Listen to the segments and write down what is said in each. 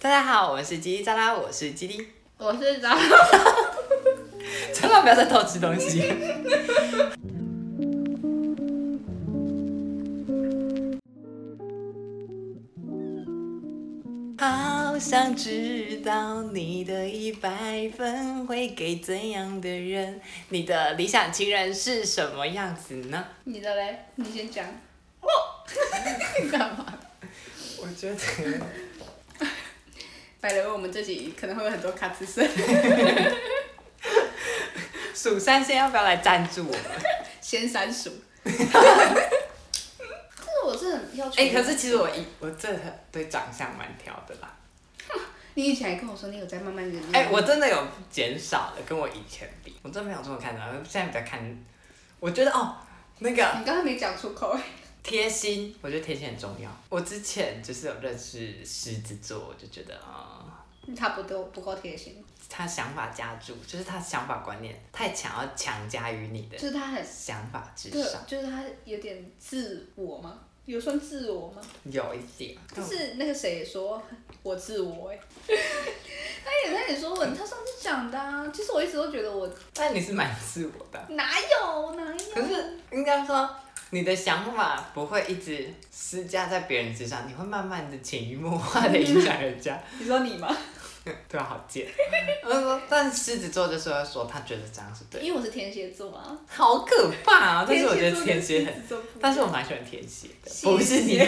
大家好，我们是叽叽喳啦，我是叽叽， 我是张。 千万不要再偷吃东西。好想知道你的100分会给怎样的人？你的理想情人是什么样子呢？ 你的嘞？你先讲。干嘛？ 我觉得， 百了，我们这集可能会有很多卡吱声。 蜀山先要不要来赞助我们？ 先删除。但是我真的很要求。 可是其实我真的对长相蛮挑的啦。 你以前还跟我说你有在慢慢的。 我真的有减少了，跟我以前比，我真的没有这么看的，现在比较看，我觉得那个。 你刚才没讲出口。 贴心，我觉得贴心很重要。我之前就是有认识狮子座，我就觉得他不够贴心。 他想法加注，就是他想法观念太强，要强加于你的， 就是他很想法之上。 就是他有点自我吗？有算自我吗？ 有一点。 就是那个谁也说我自我他也说我，他上次讲的啊。其实我一直都觉得我。 但你是蛮自我的。 哪有？ 可是应该说。你的想法不会一直施加在别人身上，你会慢慢的潜移默化的影响人家。 你说你吗？ 对啊，好贱。但狮子座就是会说他觉得这样是对的。 因为我是天蝎座啊。 好可怕啊！但是我觉得天蝎很，但是我蛮喜欢天蝎的，不是你。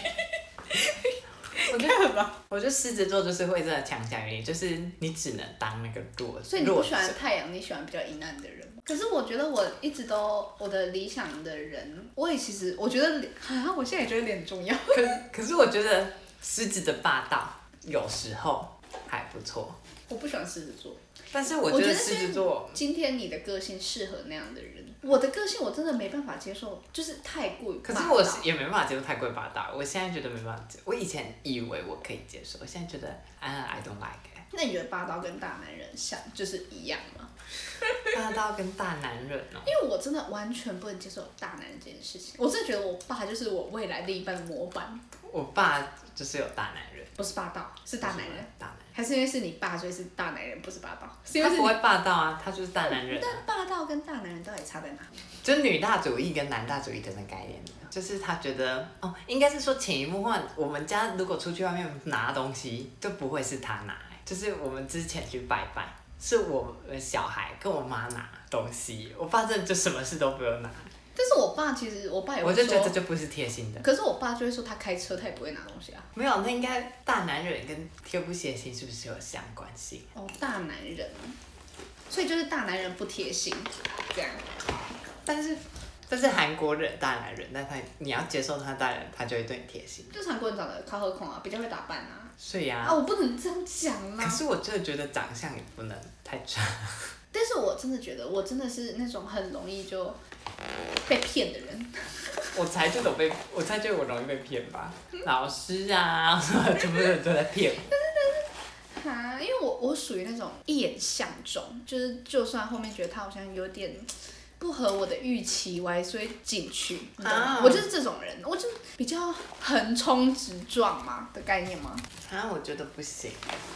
我觉得狮子座就是会真的强加于你，就是你只能当那个弱。 所以你不喜欢太阳，你喜欢比较阴暗的人。可是我觉得我一直都我的理想的人，我觉得我现在也觉得脸很重要。 可是我觉得狮子的霸道有时候还不错。 我不喜欢狮子座， 但是我觉得狮子座今天你的个性适合那样的人，我的个性我真的没办法接受，就是太过于霸道。 可是我也没办法接受太过于霸道，我现在觉得没办法接受。我以前以为我可以接受，我现在觉得I don't like it。 那你觉得霸道跟大男人就是一样吗？ 霸道跟大男人因为我真的完全不能接受大男人这件事情。我真的觉得我爸就是我未来另一半的模板。 我爸就是有大男人， 不是霸道，是大男人。 大男人。 还是因为是你爸，所以是大男人，不是霸道？ 他不会霸道啊，他就是大男人。 但霸道跟大男人到底差在哪？ 就女大主义跟男大主义的那概念，就是他觉得应该是说潜移默化，我们家如果出去外面拿东西，就不会是他拿，就是我们之前去拜拜，是我小孩跟我妈拿东西，我爸真的就什么事都不用拿。 但是我爸也会说， 我就觉得这就不是贴心的。 可是我爸就会说他开车他也不会拿东西啊。 没有，那应该大男人跟贴不贴心是不是有相关性？ 大男人，所以就是大男人不贴心，这样。 但是韩国人大男人，但你要接受他大人，他就会对你贴心。 就是韩国人长得靠合孔啊，比较会打扮啊。 所以啊。 我不能这样讲啦。 可是我真的觉得长相也不能太差。 但是我真的觉得我真的是那种很容易就被骗的人。 我才觉得我容易被骗吧。老师啊，全部人都在骗我。 因为我属于那种一眼相中，就算后面觉得他好像有点不合我的预期，我还是会进去。我就是这种人，我就比较横冲直撞嘛的概念吗？ 我觉得不行。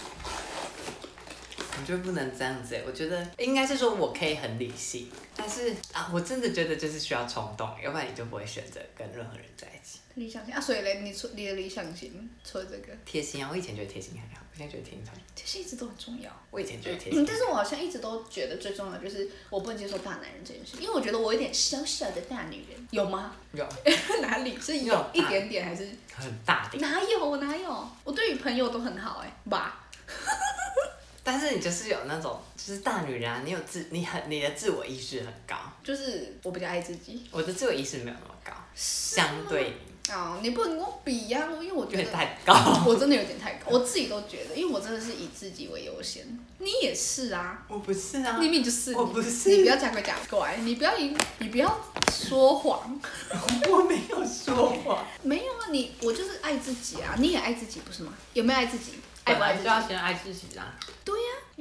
我觉得不能这样子我觉得应该是说我可以很理性，但是我真的觉得就是需要冲动，要不然你就不会选择跟任何人在一起。 理想型所以嘞，你的理想型除了这个贴心我以前觉得贴心还好，我现在觉得贴心一直都很重要。 我以前觉得贴心， 但是我好像一直都觉得最重要就是我不能接受大男人这件事，因为我觉得我有点小小的大女人，有吗？ 有。 哪里是有一点点还是很大点？ 哪有？我对于朋友都很好吧。 但是你就是有那种就是大女人你的自我意识很高。 就是我比较爱自己。 我的自我意识没有那么高，相对你。 你不能跟我比呀，因为我觉得有点太高。 我真的有点太高，我自己都觉得，因为我真的是以自己为优先。你也是啊。 我不是啊。 明明就是你。 我不是。 你不要假鬼假怪，你不要说谎。 我没有说谎。 没有啊，我就是爱自己啊，你也爱自己不是吗？有没有爱自己？ 本来就要先爱自己啊。 对呀，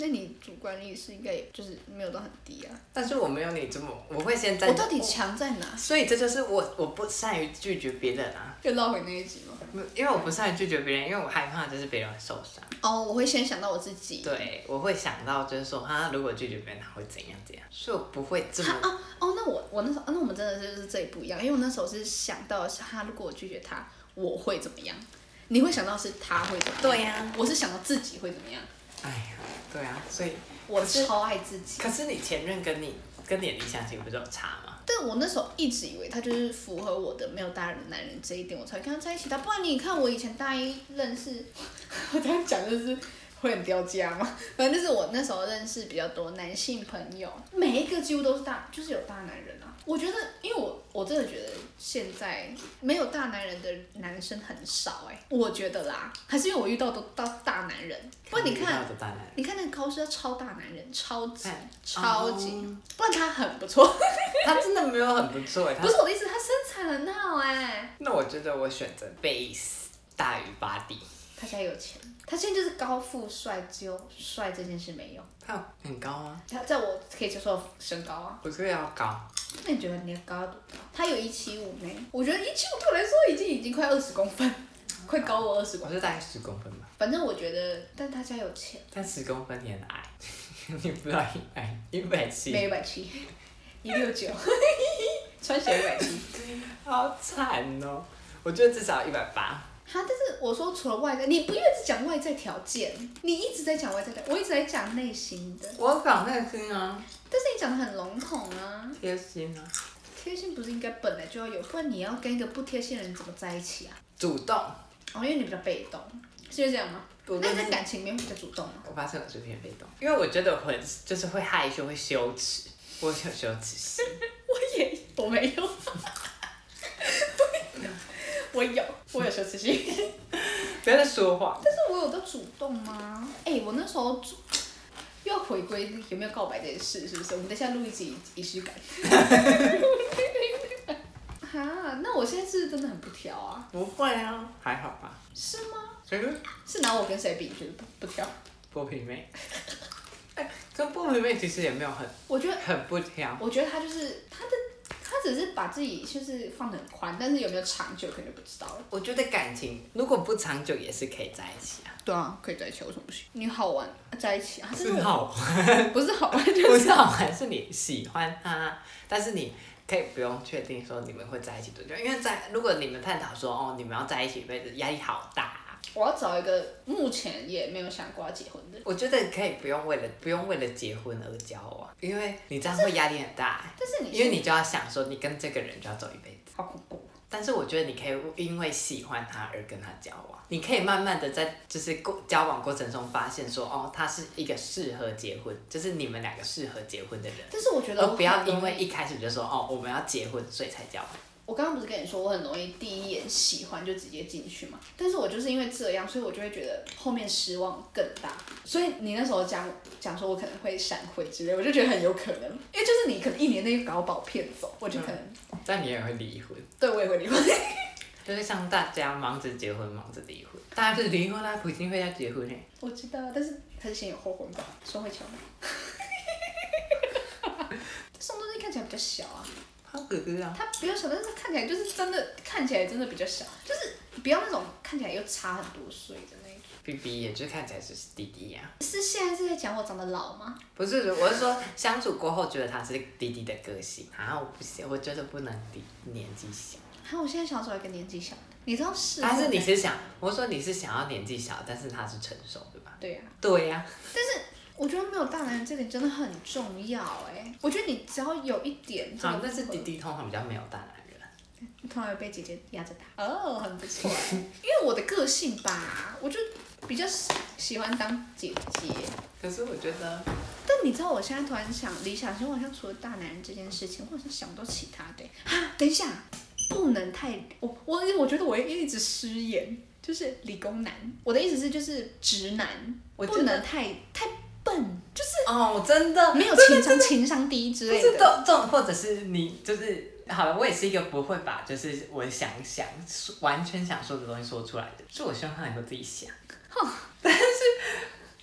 那你主观意识应该也就是没有到很低啊。 但是我没有你这么，我会先在。 我到底强在哪？ 所以这就是我不善于拒绝别人啊。 又绕回那一集吗？ 因为我不善于拒绝别人，因为我害怕就是别人会受伤。 哦，我会先想到我自己。 对，我会想到就是说，他如果拒绝别人，他会怎样怎样，所以我不会这么。 那我那时候，那我们真的就是这里不一样，因为我那时候是想到的是他如果我拒绝他，我会怎么样？你会想到是他会怎么样？ 对呀， 我是想到自己会怎么样。 哎呀，对啊，所以我超爱自己。 可是你前任跟你的理想型不是有差吗？ 但我那时候一直以为他就是符合我的没有大人的男人这一点，我才跟他在一起的。不然你看我以前大一认识，我这样讲就是会很掉价嘛。反正就是我那时候认识比较多男性朋友，每一个几乎都是就是有大男人啊。我觉得，因为我真的觉得现在没有大男人的男生很少我觉得啦，还是因为我遇到都到大男人。不然你看，你看那个高师超大男人，超级，不然他很不错。 他真的没有很不错不是我的意思，他身材很好那我觉得我选择 base 大于 body。 他现在有钱，他现在就是高富帅，只有帅这件事没有。 他很高啊。 他在我可以接受的身高啊。 不是要高。 那你觉得你的高要多高？他有175呢，我觉得175对我来说已经快20公分，快高我20公分。 我是大概10公分吧。 反正我觉得，但他家有钱。 但10公分你很矮，你不知道你矮170。 没170，169，穿鞋170。 好惨哦！我觉得至少180。 但是我说除了外在，你不要一直讲外在条件，你一直在讲外在条件，我一直在讲内心的。 我讲内心啊。 但是你讲的很笼统啊。 贴心啊。 贴心不是应该本来就要有，不然你要跟一个不贴心的人怎么在一起啊？ 主动。 因为你比较被动，是这样吗？那你在感情里面比较主动吗？ 我发现我是偏被动，因为我觉得我就是会害羞，会羞耻，我有羞耻心。 我没有。我有羞耻心。 不要再说话。 但是我有在主动吗？我那时候又要回归有没有告白这件事，是不是？我们等一下录一集仪式感。那我现在是真的很不挑啊。 不会啊，还好吧。 是吗？ 是拿我跟谁比？你觉得不挑？ 波皮妹。跟波皮妹其实也没有很， 我觉得很不挑。 我觉得他就是他只是把自己就是放得很宽，但是有没有长久可能就不知道了。 我觉得感情如果不长久也是可以在一起啊。 对啊，可以在一起，为什么不行？你好玩在一起啊？ 是好玩， 不是好玩，就是不是好玩，是你喜欢他，但是你可以不用确定说你们会在一起多久，因为如果你们探讨说你们要在一起一辈子，压力好大啊。 我要找一个目前也没有想过要结婚的。 我觉得可以不用为了结婚而交往，因为你这样会压力很大。 但是因为你就要想说你跟这个人就要走一辈子。 好恐怖。 但是我觉得你可以因为喜欢他而跟他交往，你可以慢慢的在就是交往过程中发现说他是一个适合结婚，就是你们2个适合结婚的人。 但是我觉得而不要因为一开始就说我们要结婚所以才交往。 我刚刚不是跟你说我很容易第一眼喜欢就直接进去嘛？但是我就是因为这样，所以我就会觉得后面失望更大。所以你那时候讲说我可能会闪婚之类，我就觉得很有可能，因为就是你可能1年内搞把我骗走，我就可能。 但你也会离婚。 对，我也会离婚。 就是像大家忙着结婚，忙着离婚，大家就是离婚啦，普京会要结婚欸。 我知道，但是还是先有后婚吧，说会巧吗？宋仲基看起来比较小啊。 他哥哥啊。 他比较小，但是看起来就是真的，看起来真的比较小，就是不要那种看起来又差很多岁的那种。 BB 也就看起来就是弟弟呀。 是现在是在讲我长得老吗？ 不是，我是说相处过后觉得他是弟弟的个性啊，我不行，我觉得不能年纪小。 我现在想找一个年纪小的，你知道是？ 但是你是想，我说你是想要年纪小，但是他是成熟，对吧？ 对呀。 对呀。 但是我觉得没有大男人这点真的很重要我觉得你只要有一点这个。 但是弟弟通常比较没有大男人。 通常会被姐姐压着打。很不错因为我的个性吧，我就比较喜欢当姐姐。 可是我觉得。 但你知道我现在突然想，理想型我好像除了大男人这件事情，我好像想不到其他的。等一下。不能太我觉得我一直失言，就是理工男。我的意思是就是直男，不能太笨，就是真的没有情商低之类的。 就是这种，或者是你就是好了，我也是一个不会把就是我完全想说的东西说出来的，所以我希望他能够自己想。但是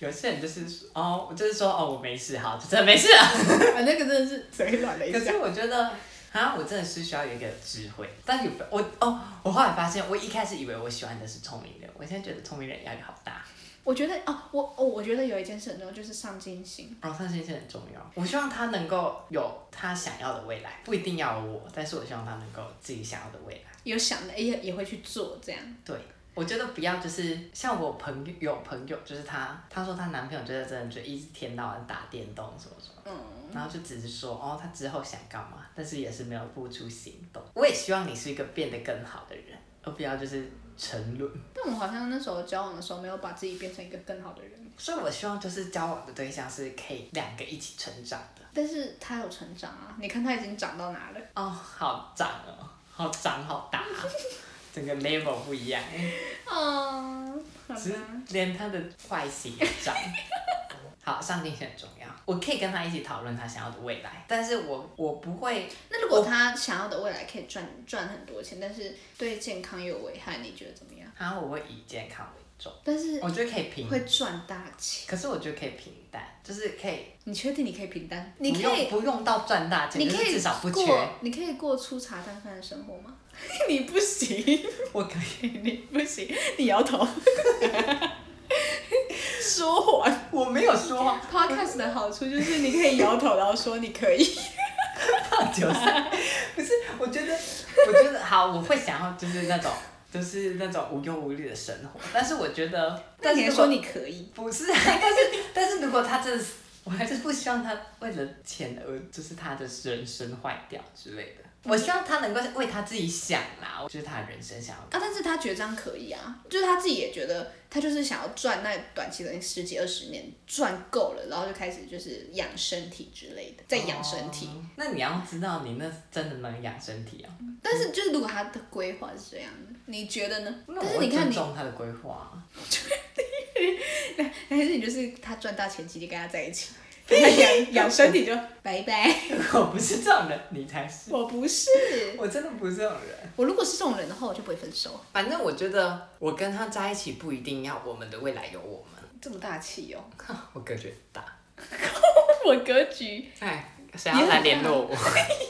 有些人就是就是说我没事，好，就真的没事了。 那个真的是嘴软了一下。 可是我觉得。我真的是需要有一个智慧，但我后来发现，我一开始以为我喜欢的是聪明人，我现在觉得聪明人压力好大。 我觉得我觉得有一件事很重要，就是上进心。 上进心很重要。我希望他能够有他想要的未来，不一定要有我，但是我希望他能够自己想要的未来。 有想的也会去做这样。 对。我觉得不要就是像我有朋友，就是她说她男朋友就是真的就一直天到晚打电动什么什么，然后就只是说他之后想干嘛，但是也是没有付出行动。我也希望你是一个变得更好的人，而不要就是沉沦。 但我好像那时候交往的时候没有把自己变成一个更好的人， 所以我希望就是交往的对象是可以2个一起成长的。 但是他有成长啊，你看他已经长到哪了？ 好长哦，好长好大。整个 level 不一样只是连他的外形也长。好，上进心很重要。我可以跟他一起讨论他想要的未来，但是我不会。 那如果他想要的未来可以赚很多钱，但是对健康又有危害，你觉得怎么样？ 我会以健康为重， 但是我觉得可以平， 会赚大钱。 可是我觉得可以平淡，就是可以。 你确定你可以平淡？ 你可以不用到赚大钱，就是至少不缺。 你可以过粗茶淡饭的生活吗？你不行。 我可以。 你不行，你摇头。说谎。 我没有说谎。 Podcast 的好处就是你可以摇头，然后说你可以。 不是，我觉得好，我会想要就是那种无忧无虑的生活，但是我觉得， 但你说你可以， 不是但是如果他真的是，我还是不希望他为了钱而就是他的人生坏掉之类的。我希望他能够为他自己想啦，就是他的人生想要但是他觉得这样可以啊，就是他自己也觉得他就是想要赚那短期的10几20年赚够了，然后就开始就是养身体之类的，再养身体。 那你要知道你那真的能养身体啊。 但是就是如果他的规划是这样的，你觉得呢？ 但是你看尊重他的规划。 还是你就是他赚大钱，直接跟他在一起。他养身体就拜拜。 我不是这种人，你才是。 我不是， 我真的不是这种人。 我如果是这种人的话，我就不会分手。 反正我觉得我跟他在一起不一定要我们的未来有我们。 这么大气哦。 我格局很大。 我格局。 谁要来联络我？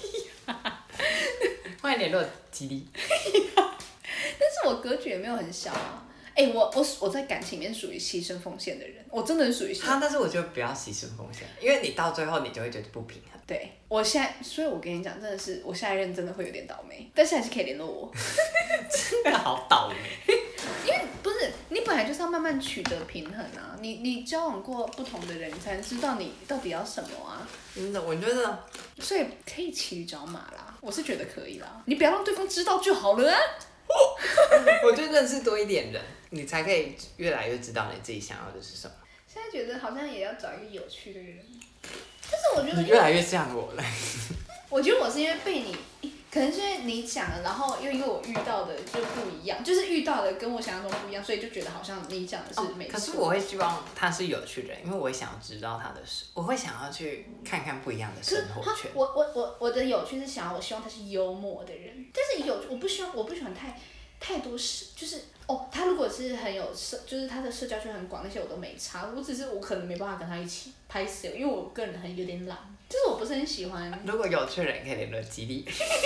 欢迎联络吉利。 但是我格局也没有很小啊。我在感情里面属于牺牲奉献的人，我真的是属于但是我觉得不要牺牲奉献，因为你到最后你就会觉得不平衡。 对，我现在，所以我跟你讲，真的是我下一任真的会有点倒霉，但是还是可以联络我。 真的好倒霉。 因为不是你本来就是要慢慢取得平衡啊，你交往过不同的人，你才能知道你到底要什么啊。 真的，我觉得， 所以可以骑驴找马啦，我是觉得可以啦，你不要让对方知道就好了啊。 我觉得认识多一点人，你才可以越来越知道你自己想要的是什么。 现在觉得好像也要找一个有趣的人，但是我觉得你越来越像我了。 我觉得我是因为被你，可能是因为你讲了，然后又因为我遇到的就不一样，就是遇到的跟我想象中不一样，所以就觉得好像你讲的是没错。 可是我会希望他是有趣的人，因为我会想要知道他的事，我会想要去看看不一样的生活圈。 我的有趣是想要，我希望他是幽默的人，但是我不喜欢太多事，就是他如果是很有就是他的社交圈很广，那些我都没差，我可能没办法跟他一起拍摄，因为我个人有点懒，就是我不是很喜欢。 如果有趣的人可以联络吉利。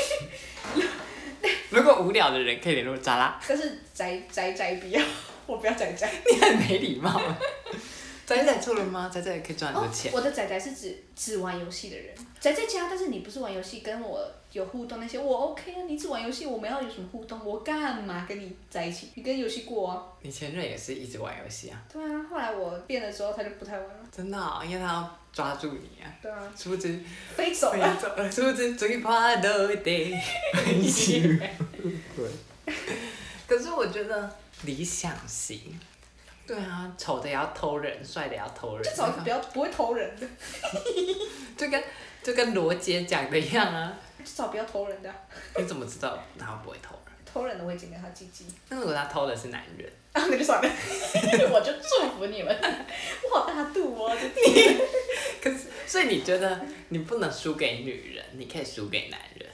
如果无聊的人可以联络扎拉。 但是宅不要，我不要宅。 你很没礼貌。宅错了吗？宅也可以赚很多钱。 我的宅是指只玩游戏的人，宅在家，但是你不是玩游戏跟我有互动那些，我 OK 啊。你只玩游戏，我们要有什么互动？我干嘛跟你在一起？你跟游戏过啊？ 你前任也是一直玩游戏啊？ 对啊，后来我变了之后，他就不太玩了。 真的因为他要抓住你啊。 对啊。 殊不知飞走了。 殊不知最怕的得很辛苦。可是我觉得理想型。对啊，丑的也要偷人，帅的也要偷人。 就找一个不会偷人的。 就跟罗杰讲的一样啊。 就找不要偷人的。 你怎么知道他不会偷人？ 偷人的我会剪掉他鸡鸡。 那如果他偷的是男人？ 那就算了。我就祝福你们。我好大度哦，这天。 可是，所以你觉得你不能输给女人，你可以输给男人？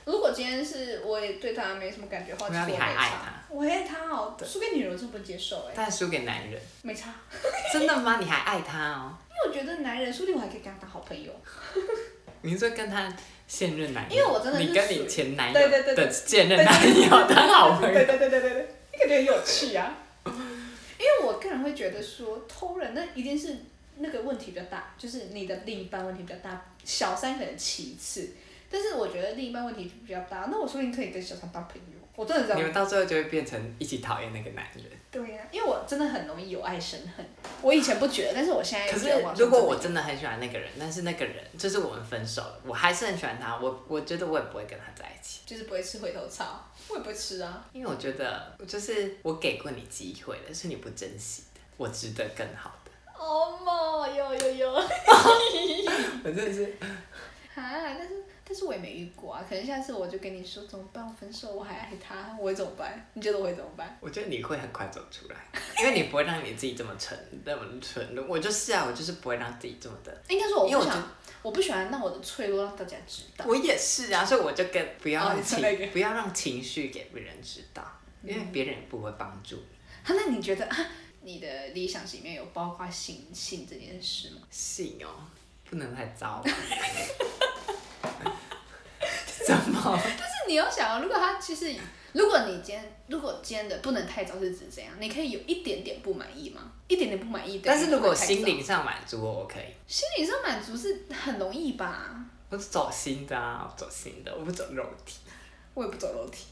如果今天是我也对他没什么感觉的话，其实我没你还爱差。 他， 我爱他哦，输给女人我真的不能接受哎。 但输给男人， 没差， 真的吗？你还爱他哦？ 因为我觉得男人说不定我还可以跟他当好朋友。 你说跟他现任男友， 因为我真的是你跟你前男友对的现任男友当好朋友， 对，你感觉很有趣啊。因为我个人会觉得说偷人那一定是那个问题比较大，就是你的另一半问题比较大，小三可能其次，但是我觉得另一半问题比较大，那我说不定可以跟小三当朋友，我真的知道。 你们到最后就会变成一起讨厌那个男人。 对呀、因为我真的很容易有爱生恨，我以前不觉得，但是我现在可是觉得如果我真的很喜欢那个人，但是那个人就是我们分手了，我还是很喜欢他，我觉得我也不会跟他在一起， 就是不会吃回头草，我也不会吃啊。 因为我觉得就是我给过你机会了，是你不珍惜的，我值得更好的。 哦妈，有， 我真的是， 但是我也没遇过啊，可能下次我就跟你说怎么办，我分手，我还爱他，我会怎么办？你觉得我会怎么办？ 我觉得你会很快走出来，因为你不会让你自己这么蠢。我就是啊，我就是不会让自己这么的。 应该说因为我不喜欢让我的脆弱让大家知道。 我也是啊，所以我就不要让不要让情绪给别人知道，因为别人也不会帮助你。 那你觉得你的理想型里面有包括性这件事吗？ 性哦，不能太糟。怎么？ 但是你要想，如果今天的不能太早是指怎样？你可以有一点点不满意吗？一点点不满意的。 但是如果心灵上满足我可以。 心灵上满足是很容易吧？ 我是走心的啊，我走心的，我不走肉体。 我也不走肉体。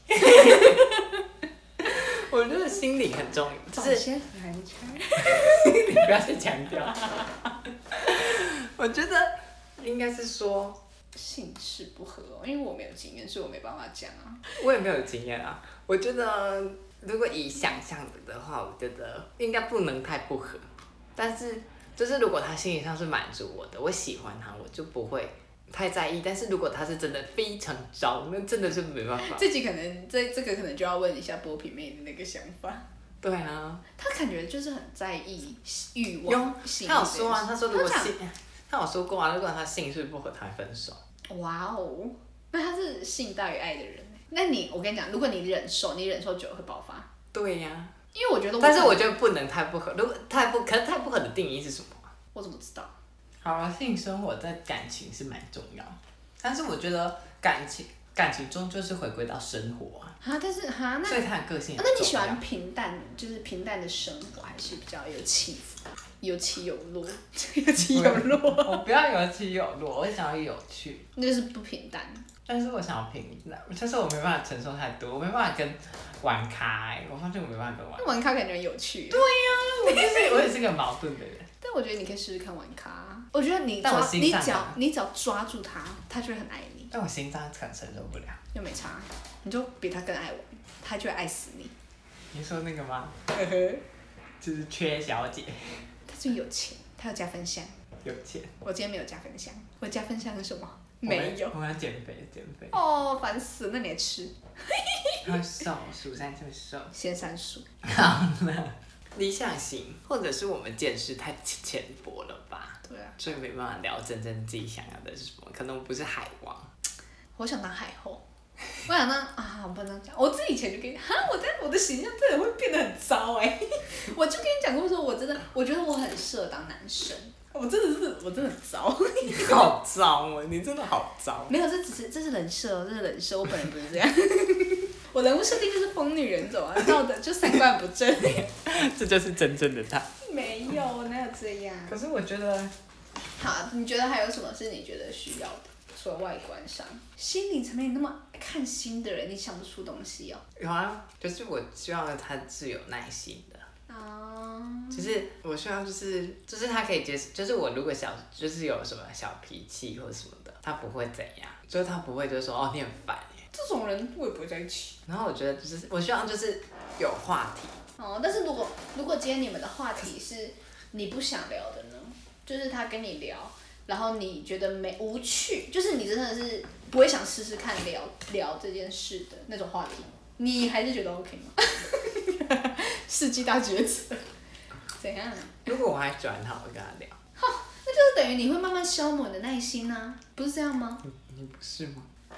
我觉得心灵很重要，就是先含枪。 你不要去强调。我觉得应该是说性事不合哦，因为我没有经验，所以我没办法讲啊。 我也没有经验啊。我觉得如果以想象的话，我觉得应该不能太不合。但是就是如果他心理上是满足我的，我喜欢他，我就不会太在意。但是如果他是真的非常糟，那真的是没办法。 这集可能这个可能就要问一下波皮妹的那个想法。 对啊。 他感觉就是很在意欲望。 他有说啊，他说如果他有说过啊，如果他性事不合，他会分手。 哇哦，那他是性大于爱的人。那我跟你讲，如果你忍受久了会爆发。 对呀、 因为我觉得但是我觉得不能太不合。如果可是太不合的定义是什么啊？ 我怎么知道？ 好了，性生活在感情是蛮重要，但是我觉得感情中就是回归到生活啊。 但是那所以他的个性。 那你喜欢平淡的生活，还是比较有起伏、有起有落？有起有落。 我不要有起有落，我想要有趣。 那就是不平淡。 但是我想要平淡，就是我没办法承受太多，我没办法跟玩咖我发现我没办法跟玩。 那玩咖感觉很有趣。 对呀、我也是个矛盾的人。 但我觉得你可以试试看玩咖。我觉得你只要抓住他，他就会很爱你。 但我心脏可能承受不了。 又没差，你就比他更爱玩，他就会爱死你。 你说那个吗？就是缺小姐。 他最有钱，他有加分项。 有钱。 我今天没有加分项，我加分项是什么？没有。 我要减肥。 哦，烦死了，那你还吃？ 他会瘦，蜀山就会瘦。 先删数。 好了。理想型，或者是我们见识太浅薄了吧？ 对啊。 所以没办法聊真正自己想要的是什么，可能我不是海王。 我想当海后。我想当我不能讲，我自己以前就跟你我的形象真的会变得很糟我就跟你讲过说，我觉得我很适合当男生，我真的很糟。 你好糟哦，你真的好糟。 没有，这是人设，我本人不是这样。我人物设定就是疯女人种啊，闹的就三观不正。 这就是真正的他。 没有，哪有这样？ 可是我觉得， 好，你觉得还有什么是你觉得需要的？除了外观上，心理层面，你那么看心的人，你想不出东西哦。 有啊，就是我希望他是有耐心的。就是我希望就是他可以接受，就是我如果就是有什么小脾气或什么的，他不会怎样，就是他不会就是说你很烦这种人我也不会在一起。 然后我觉得就是我希望就是有话题。 但是如果今天你们的话题是你不想聊的呢？就是他跟你聊，然后你觉得无趣，就是你真的是不会想试试看聊这件事的那种话题，你还是觉得 OK 吗？世纪大抉择。怎样？ 如果我还喜欢他，我会跟他聊。 那就是等于你会慢慢消磨你的耐心啊，不是这样吗？ 你不是吗？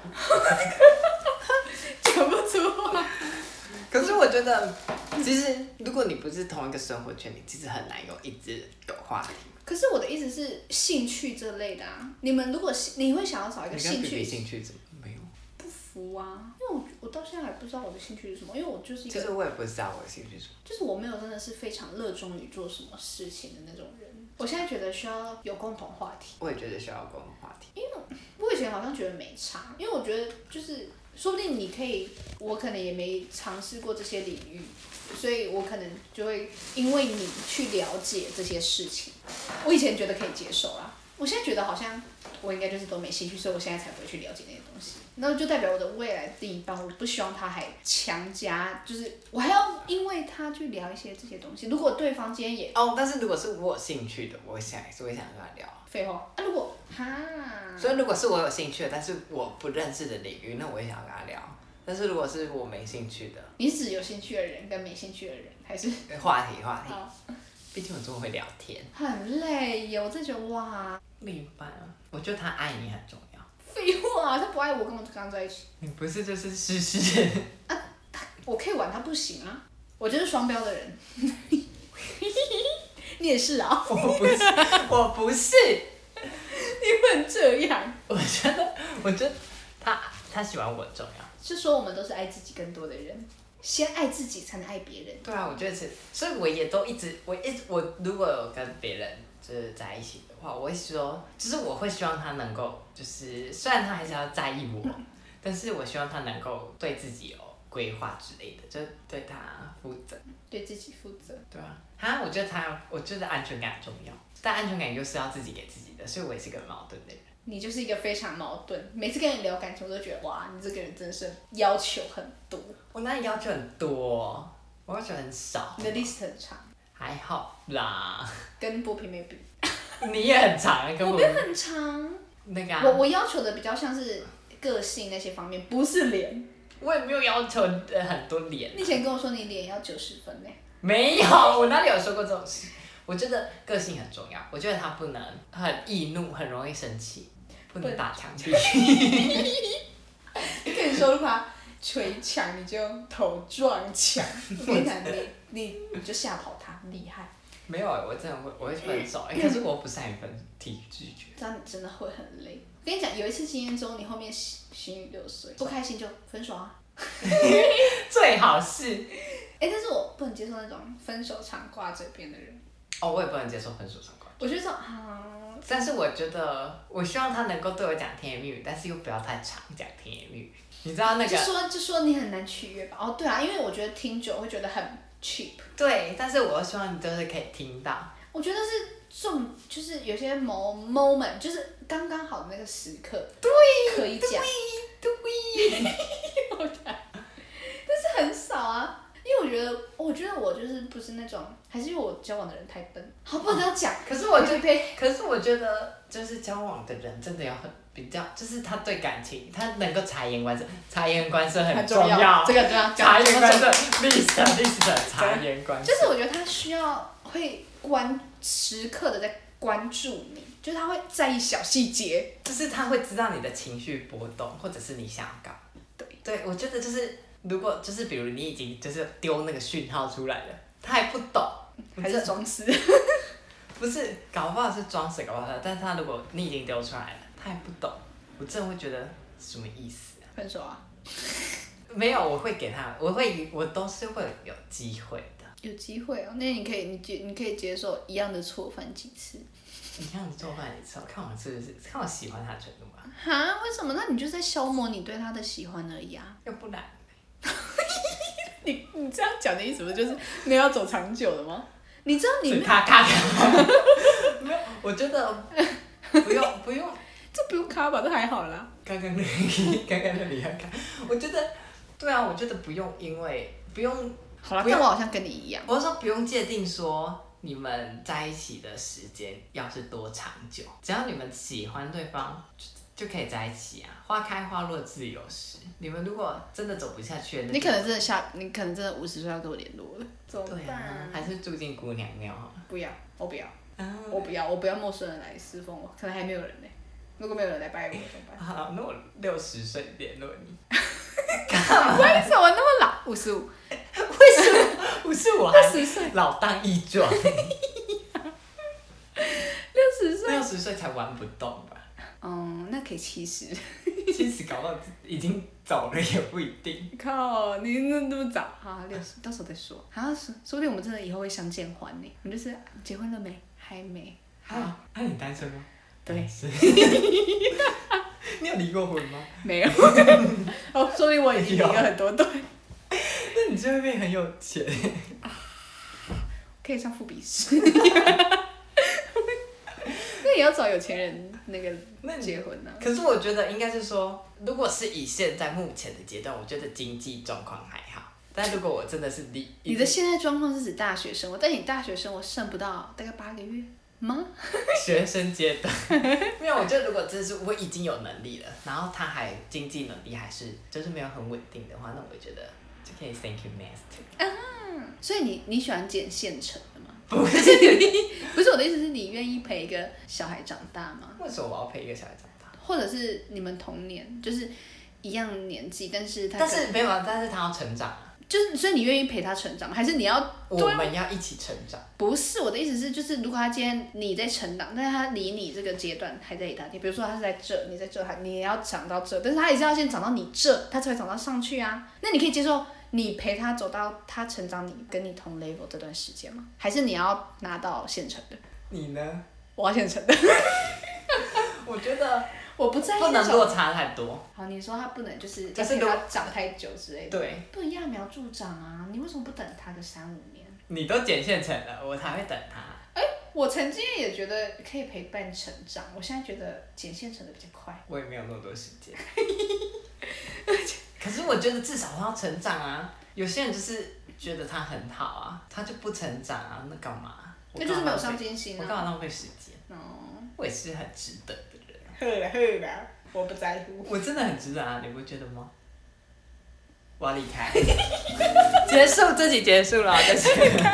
讲不出话。 可是我觉得，其实如果你不是同一个生活圈，你其实很难一直有话题。 可是我的意思是兴趣这类的啊，你们如果你会想要找一个兴趣， 你跟比兴趣怎么没有？ 不符啊，因为我到现在还不知道我的兴趣是什么，因为我就是一个， 其实我也不知道我的兴趣是什么， 就是我没有真的是非常热衷于做什么事情的那种人。我现在觉得需要有共同话题， 我也觉得需要共同话题。 因为我以前好像觉得没差，因为我觉得就是说不定你可以，我可能也没尝试过这些领域，所以我可能就会因为你去了解这些事情，我以前觉得可以接受啦，我现在觉得好像我应该就是都没兴趣，所以我现在才不会去了解那些东西。那就代表我的未来另一半，我不希望他还强加，就是我还要因为他去聊一些这些东西。如果对方今天也但是如果是我有兴趣的，我想跟他聊。 废话啊，如果所以如果是我有兴趣的，但是我不认识的领域，那我也想跟他聊。但是如果是我没兴趣的， 你指有兴趣的人跟没兴趣的人，还是话题？毕竟我这么会聊天。 很累耶，我真的觉得哇。 另一半啊，我觉得他爱你很重要。 废话，他不爱我，跟我刚在一起。 你不是就是试试？ 我可以玩，他不行啊。我就是双标的人。你也是啊。 我不是。 你不能这样。 我觉得他喜欢我重要。 是说我们都是爱自己更多的人，先爱自己才能爱别人。 对啊，我觉得是，所以我也都我如果有跟别人就是在一起的话，我会说，就是我会希望他能够，就是虽然他还是要在意我，但是我希望他能够对自己有规划之类的，就对他负责， 对自己负责。 对啊，我觉得安全感很重要，但安全感又是要自己给自己的，所以我也是个矛盾的人。 你就是一个非常矛盾，每次跟你聊感情，我都觉得哇，你这个人真的是要求很多。 我哪里要求很多？我要求很少。 你的 list 很长。 还好啦。 跟波平妹比。 你也很长，跟我没有很长。 那个我要求的比较像是个性那些方面，不是脸。 我也没有要求很多脸。 你以前跟我说你脸要90分呢。 没有，我哪里有说过这种事？我觉得个性很重要，我觉得他不能很易怒，很容易生气，不能打墙壁。 跟你说，如果他捶墙，你就头撞墙。我跟你讲，你就吓跑他，厉害。 没有我真的我会分手，可是我不善于拒绝。 这样你真的会很累。我跟你讲，有一次经验中，你后面心语流水，不开心就分手啊。 最好是。 但是我不能接受那种分手常挂嘴边的人。 我也不能接受分手常挂。 我觉得但是我觉得，我希望他能够对我讲甜言蜜语，但是又不要太常讲甜言蜜语。你知道那个？ 就说你很难取悦吧？对啊，因为我觉得听久会觉得很 cheap。 对，但是我希望你就是可以听到。 我觉得是就是有些moment，就是刚刚好的那个时刻， 对， 可以讲。对。但是很少啊。因为我觉得我就是不是那种，还是因为我交往的人太笨，好不能讲。 可是我觉得，就是交往的人真的要比较，就是他对感情，他能够察言观色，察言观色很重要。 这个重要。 察言观色 ，list 察言观色。 就是我觉得他需要会时刻的在关注你，就是他会在意小细节， 就是他会知道你的情绪波动，或者是你想要干嘛。对，我觉得就是。如果就是比如你已经就是丢那个讯号出来了，他还不懂， 还是装死？ 不是，搞不好是装死，搞不好但是他如果你已经丢出来了，他还不懂，我真的会觉得什么意思啊？ 分手啊？ 没有，我会给他，我都是会有机会的。 有机会哦，那你可以接受一样的错犯几次？ 一样的错犯几次？看我是不是看我喜欢他的程度吧？ 哈？为什么？那你就是在消磨你对他的喜欢而已啊。 要不然。 你这样讲的意思不就是没有要走长久的吗？你知道你咔，没有，我觉得不用， 这不用卡吧，这还好啦。 刚刚那里要卡，我觉得对啊，我觉得不用，因为不用。 好了，但我好像跟你一样。 我是说不用界定说你们在一起的时间要是多长久，只要你们喜欢对方。就可以在一起啊，花开花落自有时。你们如果真的走不下去， 你可能真的50岁要跟我联络了，怎么办？ 对啊，还是住进姑娘庙好了。 不要，我不要，我不要陌生人来侍奉我，可能还没有人呢。 如果没有人来拜我怎么办？ 好，那我60岁联络你。 为什么那么老？55。 为什么？55我还 60岁， 老当益壮。 60岁 ，60岁才玩不动吧？ 那可以70。 70搞到已经走了也不一定。 靠，你那么早？好，60，到时候再说。说不定我们真的以后会相见欢呢。我们就是结婚了没？还没。 好，那你单身吗？ 对。 是。你有离过婚吗？ 没有。哦，说明我已经离了很多对。 那你就会变很有钱。 可以上富比士。那也要找有钱人那结婚呢？ 可是我觉得应该是说，如果是以现在目前的阶段，我觉得经济状况还好。但如果我真的是你的现在状况是指大学生活，但你大学生活剩不到大概8个月吗？ 学生阶段。没有，我觉得如果真的是我已经有能力了，然后他还经济能力还是就是没有很稳定的话，那我觉得就可以 thank you next。 所以你喜欢捡现成的吗？ 不是， 不是我的意思是你愿意陪一个小孩长大吗？ 为什么我要陪一个小孩长大？ 或者是你们同年，就是一样年纪，但是他没有，但是他要成长啊。 就是所以你愿意陪他成长吗？还是你要我们要一起成长？ 不是，我的意思是，就是如果他今天你在成长，但是他离你这个阶段还在一大截，比如说他是在这，你在这，你也要长到这，但是他也是要先长到你这，他才会长到上去啊。那你可以接受你陪他走到他成长你跟你同 level 这段时间吗？还是你要拿到现成的？ 你呢？ 我要现成的。 我觉得我不在意不能落差太多。 好，你说他不能就是但是他长太久之类的。 对。 不能揠苗助长啊！你为什么不等他个3-5年？ 你都捡现成了，我才会等他。 我曾经也觉得可以陪伴成长，我现在觉得捡现成的比较快。 我也没有那么多时间。可是我觉得至少他要成长啊！有些人就是觉得他很好啊，他就不成长啊，那干嘛？ 那就是没有上进心啊！ 我干嘛浪费时间？ 哦， 我也是很值得的人。 好啦，我不在乎。 我真的很值得啊，你不觉得吗？我要离开。结束，这集结束了，就是。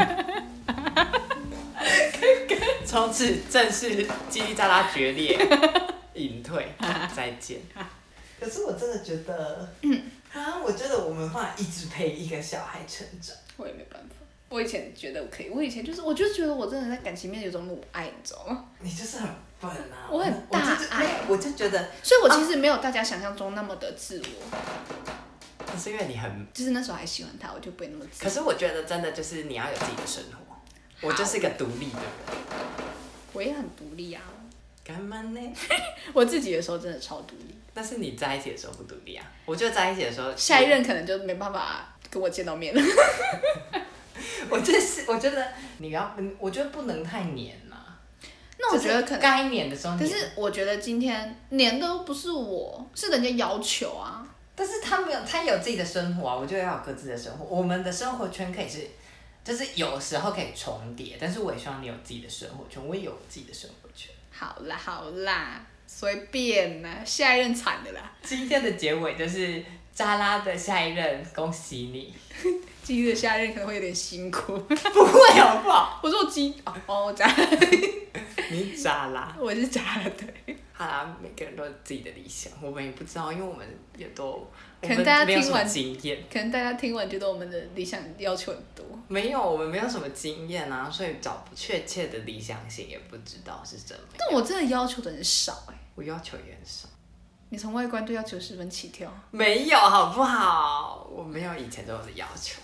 从此正式叽里喳啦决裂，隐退，再见。可是我真的觉得，我觉得我们话一直陪一个小孩成长， 我也没办法。我以前觉得我可以，我以前我就觉得我真的在感情面有种母爱，你知道吗？ 你就是很笨啊！ 我很大爱， 我就觉得， 所以我其实没有大家想象中那么的自我。 可是因为你很， 就是那时候还喜欢他，我就不会那么自我。 可是我觉得真的就是你要有自己的生活，我就是一个独立的人。 我也很独立啊。 干嘛呢？ 我自己的时候真的超独立。 但是你在一起的时候不独立啊？我觉得在一起的时候， 下一任可能就没办法跟我见到面了。 我觉得你要，我觉得不能太黏啦。 那我觉得可能该黏的时候黏。 可是我觉得今天黏的都不是我，是人家要求啊。 但是他没有，他有自己的生活啊。我觉得要有各自的生活。我们的生活圈可以是，就是有时候可以重叠，但是我也希望你有自己的生活圈，我也有自己的生活圈。 好啦，随便啦，下一任惨的啦。 今天的结尾就是扎拉的下一任，恭喜你。 鸡的下一任可能会有点辛苦。 不会好不好？ 我说我鸡哦，扎拉。 你扎拉。 我是扎拉对。 好啦，每个人都有自己的理想，我们也不知道，因为我们也都可能大家听完经验， 可能大家听完觉得我们的理想要求很多。 没有，我们没有什么经验啊，所以找确切的理想型也不知道是怎么样。 但我真的要求的很少我要求也很少。 你从外观都要90分起跳？ 没有，好不好？我没有以前都有的要求。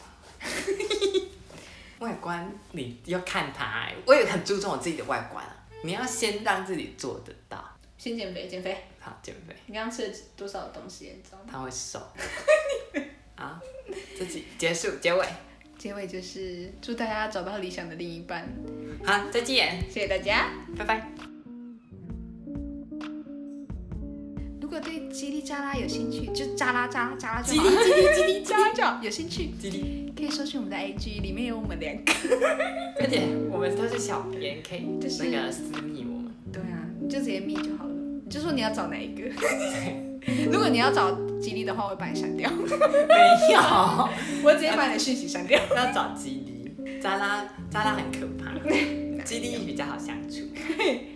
外观你要看它我也很注重我自己的外观啊。你要先让自己做得到。 先减肥，减肥。 好，减肥。 你刚刚吃了多少东西？你知道吗？ 他会瘦。好，这集结束，结尾。 结尾就是祝大家找到理想的另一半。 好，再见， 谢谢大家， 拜拜。 如果对叽里喳啦有兴趣，就喳啦喳啦喳啦就好。叽里喳啦就好，有兴趣叽里可以搜寻我们的 IG， 里面有我们2个。 而且我们都是小编，可以就是那个私密我们。 对啊，你就直接密就好了，你就说你要找哪一个。如果你要找吉利的话，我会把你删掉。 没有， 我直接把你的讯息删掉。 要找吉利，扎拉很可怕，吉利比较好相处。